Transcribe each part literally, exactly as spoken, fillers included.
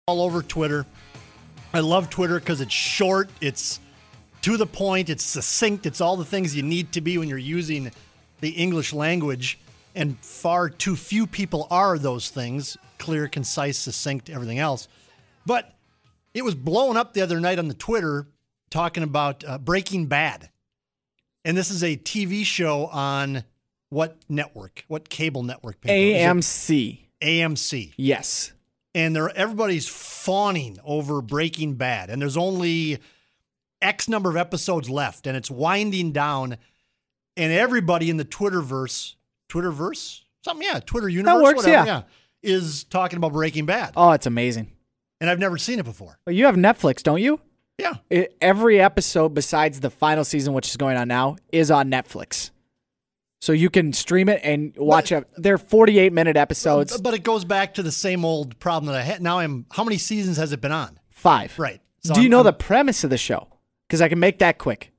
all over Twitter. I love Twitter because it's short, it's to the point, it's succinct, it's all the things you need to be when you're using the English language, and far too few people are those things: clear, concise, succinct, everything else. But it was blowing up the other night on the Twitter talking about uh, Breaking Bad. And this is a T V show on what network? What cable network? A M C. A M C. Yes. And they're, everybody's fawning over Breaking Bad. And there's only X number of episodes left. And it's winding down. And everybody in the Twitterverse, Twitterverse? Something, yeah, Twitter universe, that works, whatever, yeah. yeah, is talking about Breaking Bad. Oh, it's amazing. And I've never seen it before. Well, you have Netflix, don't you? Yeah. It, every episode besides the final season, which is going on now, is on Netflix. So you can stream it and watch But- it. They're forty-eight minute episodes. But it goes back to the same old problem that I had. Now I'm, how many seasons has it been on? Five. Right. So Do you I'm- know I'm- the premise of the show? Because I can make that quick.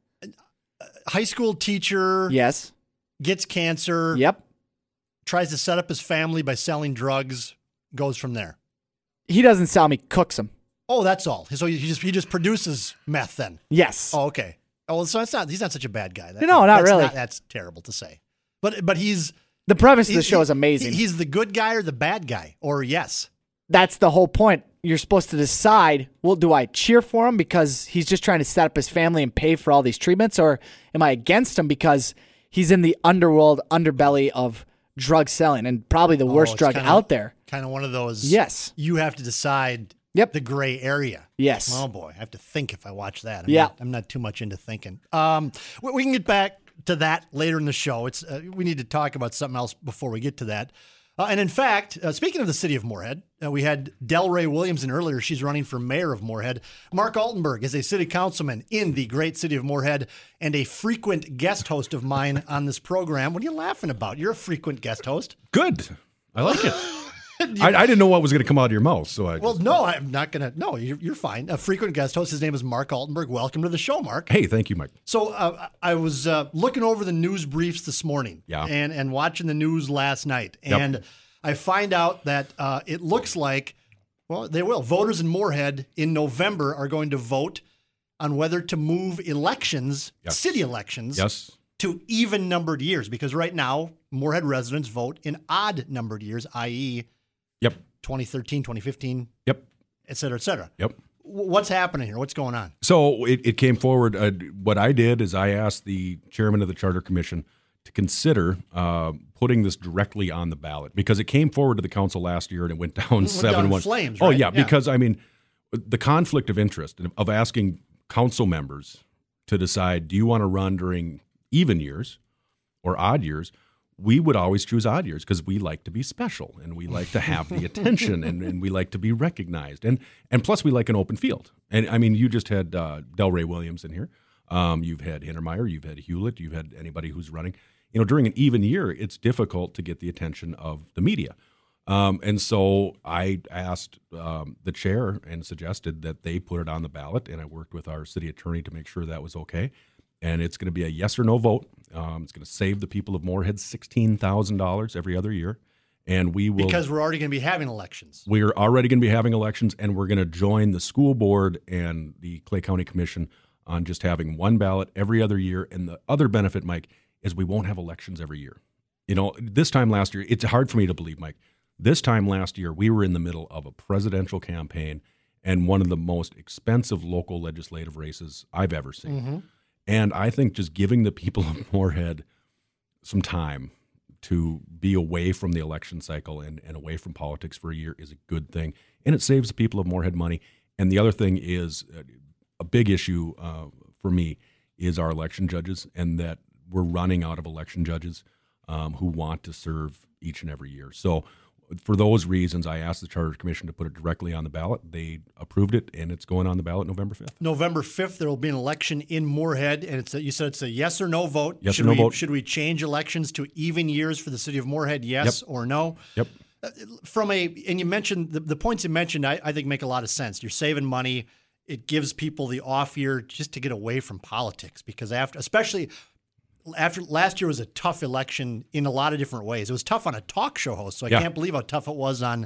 high school teacher Yes. gets cancer, Yep. tries to set up his family by selling drugs, goes from there. He doesn't sell me, cooks them. Oh, that's all. So he just he just produces meth then. Yes. Oh, okay. Oh, well, so it's not. He's not such a bad guy. That- No, not that's really. that's terrible to say. But but he's The premise of the he- show is he- amazing. He's the good guy or the bad guy, or yes. That's the whole point. You're supposed to decide, well, do I cheer for him because he's just trying to set up his family and pay for all these treatments, or am I against him because he's in the underworld, underbelly of drug selling and probably the worst Oh, it's drug kinda- out there? Kind of one of those. Yes. You have to decide. Yep. The gray area. Yes. Oh boy, I have to think if I watch that. I'm Yeah. Not, I'm not too much into thinking. Um, we, we can get back to that later in the show. It's uh, we need to talk about something else before we get to that. Uh, and in fact, uh, speaking of the city of Moorhead, uh, we had Delray Williamson earlier. She's running for mayor of Moorhead. Mark Altenberg is a city councilman in the great city of Moorhead and a frequent guest host of mine on this program. What are you laughing about? You're a frequent guest host. Good. I like it. I, I didn't know what was going to come out of your mouth, so I. Well, just, no, I'm not going to. No, you're, you're fine. A frequent guest host. His name is Mark Altenberg. Welcome to the show, Mark. Hey, thank you, Mike. So uh, I was uh, looking over the news briefs this morning, Yeah. and and watching the news last night, Yep. and I find out that uh, it looks like, well, they will. Voters in Moorhead in November are going to vote on whether to move elections, Yes. city elections, Yes. to even numbered years, because right now Moorhead residents vote in odd numbered years, that is, Yep. twenty thirteen, twenty fifteen, Yep. et cetera, et cetera. Yep. W- What's happening here? What's going on? So it, it came forward. Uh, what I did is I asked the chairman of the Charter Commission to consider uh, putting this directly on the ballot because it came forward to the council last year and it went down went seven down in one. flames, Oh right? yeah, Yeah. because I mean, the conflict of interest of asking council members to decide: do you want to run during even years or odd years? We would always choose odd years because we like to be special and we like to have the attention and, and we like to be recognized. And and plus we like an open field. And I mean, you just had uh, Delray Williams in here. Um, you've had Hintermeyer, you've had Hewlett, you've had anybody who's running. You know, during an even year, it's difficult to get the attention of the media. Um, and so I asked um, the chair and suggested that they put it on the ballot. And I worked with our city attorney to make sure that was okay. And it's going to be a yes or no vote. Um, it's going to save the people of Moorhead sixteen thousand dollars every other year. And we will. Because we're already going to be having elections. We're already going to be having elections, and we're going to join the school board and the Clay County Commission on just having one ballot every other year. And the other benefit, Mike, is we won't have elections every year. You know, this time last year, it's hard for me to believe, Mike. This time last year, we were in the middle of a presidential campaign and one of the most expensive local legislative races I've ever seen. Mm-hmm. And I think just giving the people of Moorhead some time to be away from the election cycle and, and away from politics for a year is a good thing. And it saves the people of Moorhead money. And the other thing is uh, a big issue uh, for me is our election judges, and that we're running out of election judges um, who want to serve each and every year. So for those reasons, I asked the Charter Commission to put it directly on the ballot. They approved it, and it's going on the ballot November fifth. November fifth, there will be an election in Moorhead, and it's a, you said it's a yes or no vote. Yes should or no we, vote. Should we change elections to even years for the city of Moorhead, yes Yep. or no? Yep. From a, and you mentioned, the, the points you mentioned, I, I think make a lot of sense. You're saving money. It gives people the off year just to get away from politics, because after, especially after last year was a tough election in a lot of different ways. It was tough on a talk show host, so I Yeah. can't believe how tough it was on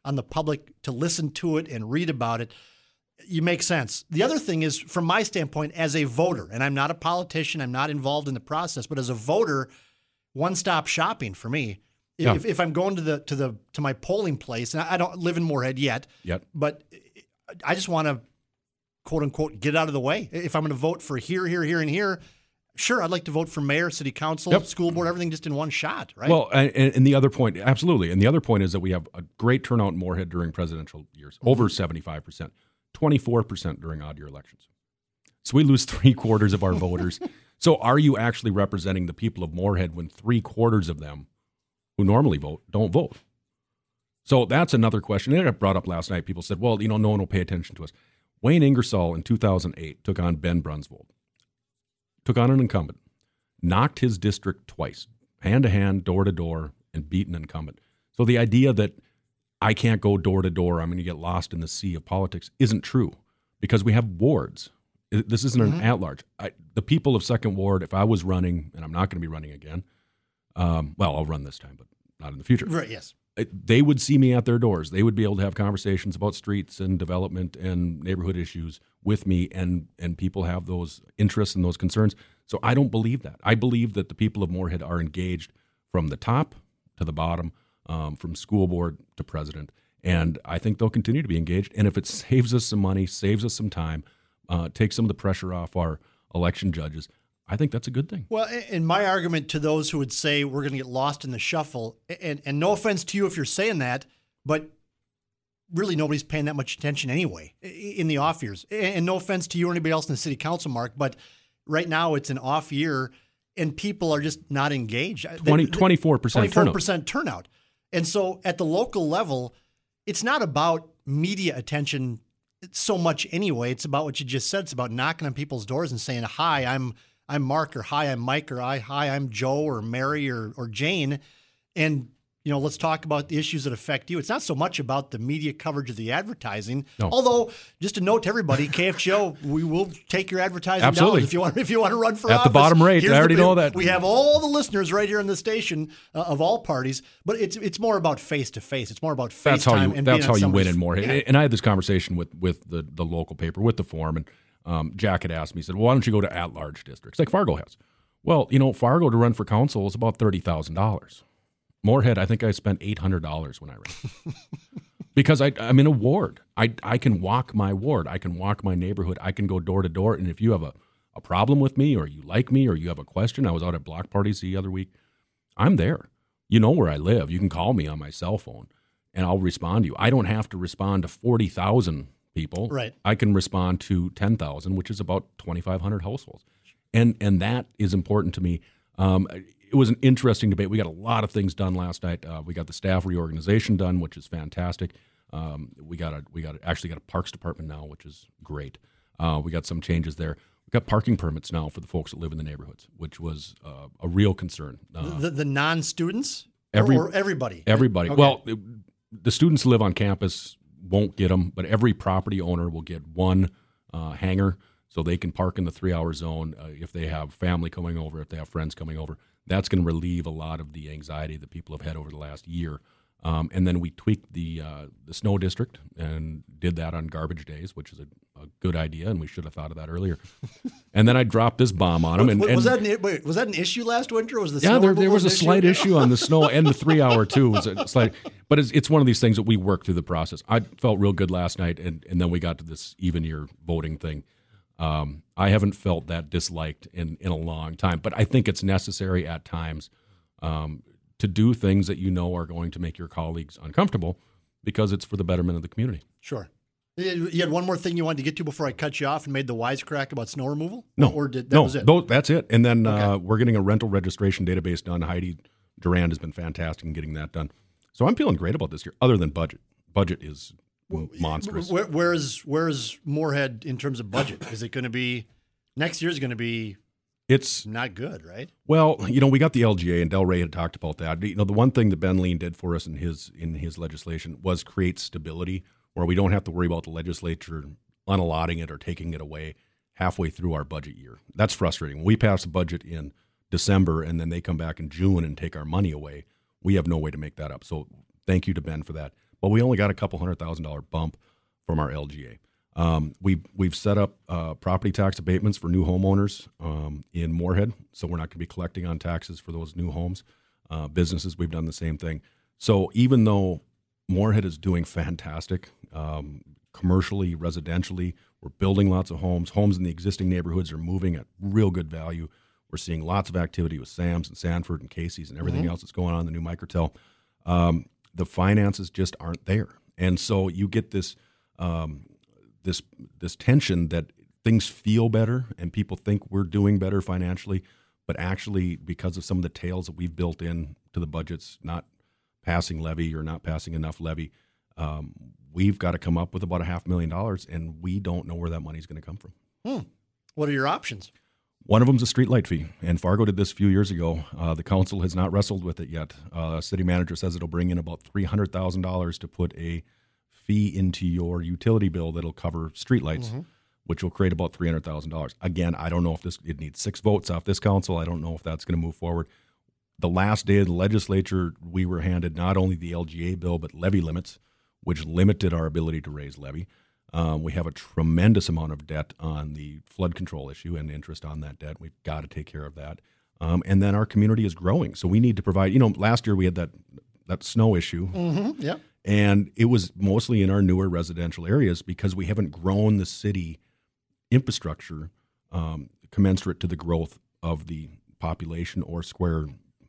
on the public to listen to it and read about it, you make sense. The other thing is, from my standpoint, as a voter, and I'm not a politician, I'm not involved in the process, but as a voter, one-stop shopping for me. Yeah. If, if I'm going to the to the to my polling place, and I don't live in Moorhead yet, Yet. but I just want to, quote unquote, get out of the way. If I'm going to vote for here, here, here, and here, sure, I'd like to vote for mayor, city council, Yep. school board, everything just in one shot, right? Well, and, and the other point, absolutely. And the other point is that we have a great turnout in Moorhead during presidential years, over seventy-five percent, twenty-four percent during odd year elections. So we lose three quarters of our voters. So are you actually representing the people of Moorhead when three quarters of them who normally vote don't vote? So that's another question. And it got brought up last night. People said, well, you know, no one will pay attention to us. Wayne Ingersoll in two thousand eight took on Ben Brunsvold, took on an incumbent, knocked his district twice, hand to hand, door to door, and beat an incumbent. So the idea that I can't go door to door, I'm going to get lost in the sea of politics, isn't true, because we have wards. This isn't an mm-hmm. at-large. I, the people of Second Ward, if I was running, and I'm not going to be running again, um, well, I'll run this time, but not in the future. Right, yes. They would see me at their doors. They would be able to have conversations about streets and development and neighborhood issues with me, and and people have those interests and those concerns. So I don't believe that. I believe that the people of Moorhead are engaged from the top to the bottom, um, from school board to president, and I think they'll continue to be engaged. And if it saves us some money, saves us some time, uh, takes some of the pressure off our election judges, I think that's a good thing. Well, and my argument to those who would say we're going to get lost in the shuffle, and, and no offense to you if you're saying that, but really nobody's paying that much attention anyway in the off years. And no offense to you or anybody else in the city council, Mark, but right now it's an off year and people are just not engaged. twenty, twenty-four percent twenty-four percent turnout. turnout. And so at the local level, it's not about media attention so much anyway. It's about what you just said. It's about knocking on people's doors and saying, hi, I'm I'm Mark, or hi, I'm Mike, or I, hi, I'm Joe, or Mary, or or Jane, and you know, let's talk about the issues that affect you. It's not so much about the media coverage of the advertising. No. Although, just a note to everybody, K F G O, we will take your advertising Absolutely. dollars if you want. If you want to run for at office, the bottom rate. Here's I already the, know that. We have all the listeners right here on the station uh, of all parties, but it's it's more about face to face. It's more about FaceTime. That's how you. And That's being how on you win somebody's- in Moorhead. Yeah. And I had this conversation with with the the local paper, with the Forum, and um, Jack had asked me. He said, "Well, why don't you go to at large districts like Fargo has?" Well, you know, Fargo to run for council is about thirty thousand dollars. Moorhead, I think I spent eight hundred dollars when I ran. Because I, I'm in a ward. I, I can walk my ward. I can walk my neighborhood. I can go door to door. And if you have a, a problem with me, or you like me, or you have a question, I was out at block parties the other week, I'm there. You know where I live. You can call me on my cell phone, and I'll respond to you. I don't have to respond to forty thousand people. Right. I can respond to ten thousand, which is about twenty-five hundred households. And and that is important to me. Um, it was an interesting debate. We got a lot of things done last night. Uh, we got the staff reorganization done, which is fantastic. Um, we got a we got a, actually got a parks department now, which is great. Uh, we got some changes there. We got parking permits now for the folks that live in the neighborhoods, which was uh, a real concern. Uh, the the non-students every, or, or everybody. Everybody. Okay. Well, it, the students who live on campus won't get them, but every property owner will get one uh, hanger. So they can park in the three-hour zone uh, if they have family coming over, if they have friends coming over. That's going to relieve a lot of the anxiety that people have had over the last year. Um, and then we tweaked the uh, the snow district and did that on garbage days, which is a, a good idea, and we should have thought of that earlier. And then I dropped this bomb on them. And, was, was and, that an, wait, was that an issue last winter? Or was the yeah, snow there, there removal was a an slight issue? issue on the snow and the three-hour too. Was a slight, but it's, it's one of these things that we work through the process. I felt real good last night, and, and then we got to this even year voting thing. Um, I haven't felt that disliked in, in a long time, but I think it's necessary at times um, to do things that you know are going to make your colleagues uncomfortable because it's for the betterment of the community. Sure. You had one more thing you wanted to get to before I cut you off and made the wisecrack about snow removal? No, or did that no, was it? tho- that's it. And then Okay. uh, we're getting a rental registration database done. Heidi Durand has been fantastic in getting that done. So I'm feeling great about this year, other than budget. Budget is monstrous. Where, where's where's Moorhead in terms of budget? Is it going to be next year's going to be It's not good, right? Well, you know, we got the L G A, and Del Rey had talked about that. You know, the one thing that Ben Lean did for us in his in his legislation was create stability, where we don't have to worry about the legislature unallotting it or taking it away halfway through our budget year. That's frustrating. When we pass a budget in December and then they come back in June and take our money away, we have no way to make that up. So thank you to Ben for that. Well, we only got a couple hundred thousand dollar bump from our L G A. Um, we've, we've set up uh, property tax abatements for new homeowners um, in Moorhead, so we're not going to be collecting on taxes for those new homes. Uh, businesses, we've done the same thing. So even though Moorhead is doing fantastic um, commercially, residentially, we're building lots of homes. Homes in the existing neighborhoods are moving at real good value. We're seeing lots of activity with Sam's and Sanford and Casey's and everything mm-hmm. else that's going on in the new Microtel. Um, the finances just aren't there. And so you get this um, this this tension that things feel better and people think we're doing better financially, but actually because of some of the tails that we've built in to the budgets, not passing levy or not passing enough levy, um, we've got to come up with about a half million dollars, and we don't know where that money's going to come from. Hmm. What are your options? One of them is a streetlight fee, and Fargo did this a few years ago. Uh, the council has not wrestled with it yet. Uh, city manager says it'll bring in about three hundred thousand dollars to put a fee into your utility bill that'll cover streetlights, mm-hmm. which will create about three hundred thousand dollars. Again, I don't know if this it needs six votes off this council. I don't know if that's going to move forward. The last day of the legislature, we were handed not only the L G A bill, but levy limits, which limited our ability to raise levy. Um, we have a tremendous amount of debt on the flood control issue and interest on that debt. We've got to take care of that. Um, and then our community is growing. So we need to provide, you know, last year we had that that snow issue. Mm-hmm. Yeah. And it was mostly in our newer residential areas because we haven't grown the city infrastructure um, commensurate to the growth of the population or square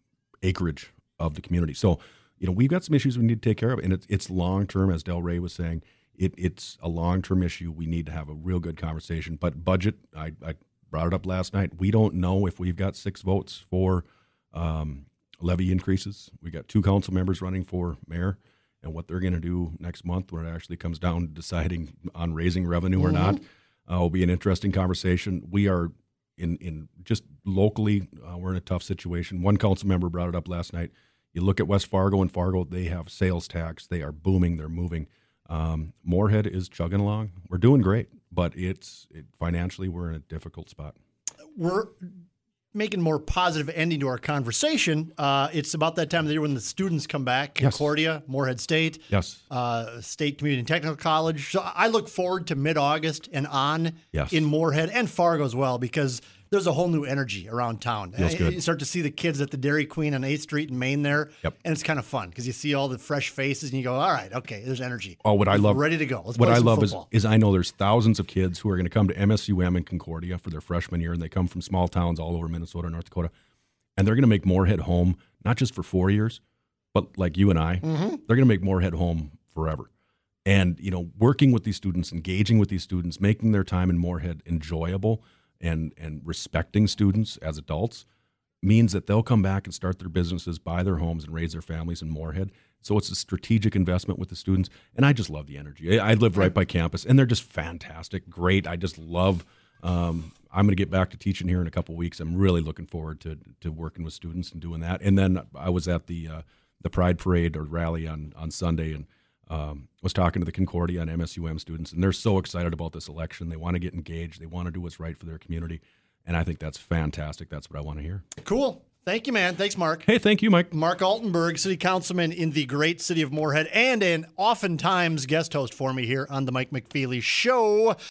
acreage of the community. So, you know, we've got some issues we need to take care of. And it's, it's long-term, as Del Rey was saying. It, it's a long-term issue. We need to have a real good conversation. But budget, I, I brought it up last night. We don't know if we've got six votes for um, levy increases. We got two council members running for mayor, and what they're going to do next month when it actually comes down to deciding on raising revenue or mm-hmm. not uh, will be an interesting conversation. We are in, in just locally, uh, we're in a tough situation. One council member brought it up last night. You look at West Fargo and Fargo, they have sales tax. They are booming. They're moving. Um, Moorhead is chugging along. We're doing great, but it's it, financially we're in a difficult spot. We're making a more positive ending to our conversation. Uh, it's about that time of the year when the students come back. Concordia, yes. Moorhead State, yes, uh, State Community and Technical College. So I look forward to mid-August and on yes. in Moorhead and Fargo as well, because there's a whole new energy around town. Feels good. You start to see the kids at the Dairy Queen on eighth Street in Maine there, yep. and it's kind of fun because you see all the fresh faces and you go, all right, okay, there's energy. Oh, what I love, ready to go. Let's what play I some love football. is, is I know there's thousands of kids who are going to come to M S U M in Concordia for their freshman year, and they come from small towns all over Minnesota and North Dakota, and they're going to make Moorhead home, not just for four years, but like you and I, mm-hmm. they're going to make Moorhead home forever. And, you know, working with these students, engaging with these students, making their time in Moorhead enjoyable, and and respecting students as adults means that they'll come back and start their businesses, buy their homes, and raise their families in Moorhead. So it's a strategic investment with the students, and I just love the energy. I, I live right by campus, and they're just fantastic, great. I just love um, – I'm going to get back to teaching here in a couple of weeks. I'm really looking forward to to working with students and doing that. And then I was at the uh, the Pride Parade or rally on, on Sunday, and Um, was talking to the Concordia and M S U M students, and they're so excited about this election. They want to get engaged. They want to do what's right for their community, and I think that's fantastic. That's what I want to hear. Cool. Thank you, man. Thanks, Mark. Hey, thank you, Mike. Mark Altenberg, city councilman in the great city of Moorhead, and an oftentimes guest host for me here on the Mike McFeely Show.